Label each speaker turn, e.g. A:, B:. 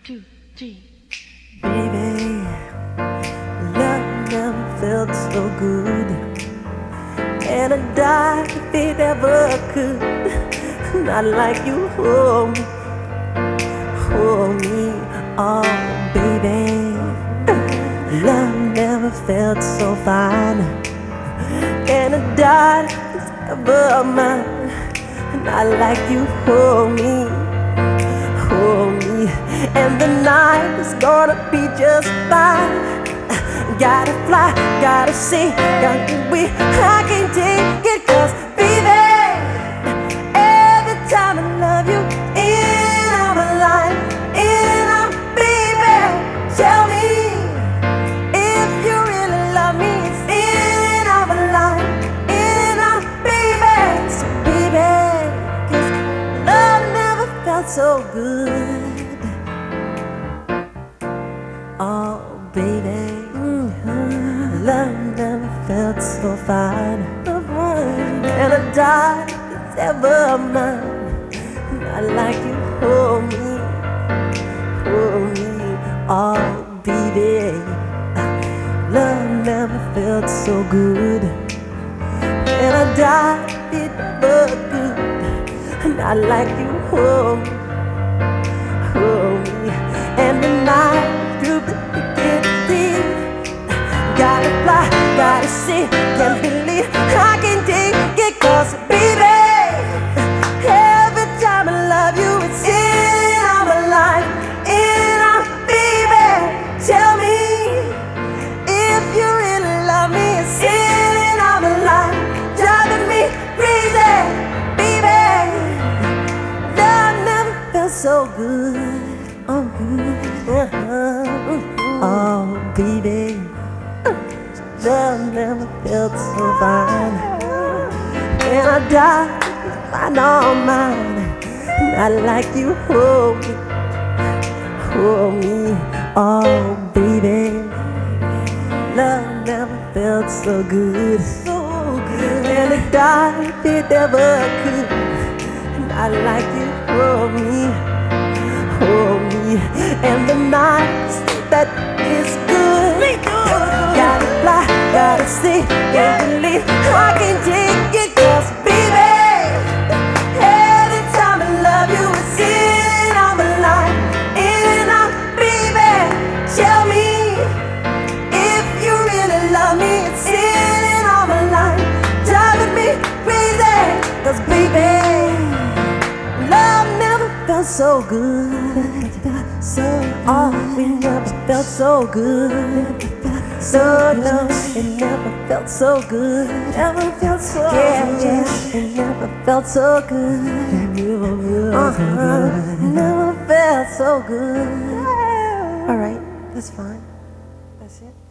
A: two, three.
B: Baby, love never felt so good, and I'd die if it ever could. Not like you hold me, oh baby. Love never felt so fine, and I'd die if it's ever mine. Not like you hold me, and the night is gonna be just fine. Gotta fly, gotta see, gotta be. I can't take it, 'cause baby, every time I love you, in I'm alive, in I'm baby. Tell me if you really love me. It's in I'm alive, in I'm baby. So baby, 'cause love never felt so good. Oh baby, love never felt so fine, and I died if it's ever mine. Not like you hold me, oh baby. Love never felt so good, and I died if it ever could. Not like you hold me, and the night through the beginning. Gotta fly, gotta see, can't believe I can't take it, 'cause baby, every time I love you, it's in I'm alive, in I'm baby. Tell me if you really love me. It's in I'm alive, driving me crazy, baby. Love never felt so good, oh good, oh baby. Love never felt so fine, and I died to find all mine. Not like you hold me, oh baby. Love never felt so good, and I died if it ever could. Not like you hold me, and the nights that is good. Gotta fly, gotta see, can't believe I can't take it, 'cause baby, every time I love you, it's in I'm alive, in I'm baby. Tell me if you really love me. It's in I'm alive, driving me crazy, 'cause baby, love never felt so good. So we never felt so good. So no, it never felt so good. Never felt so good. Yeah, it never felt so good. Never felt so good. All right, that's fine. That's it.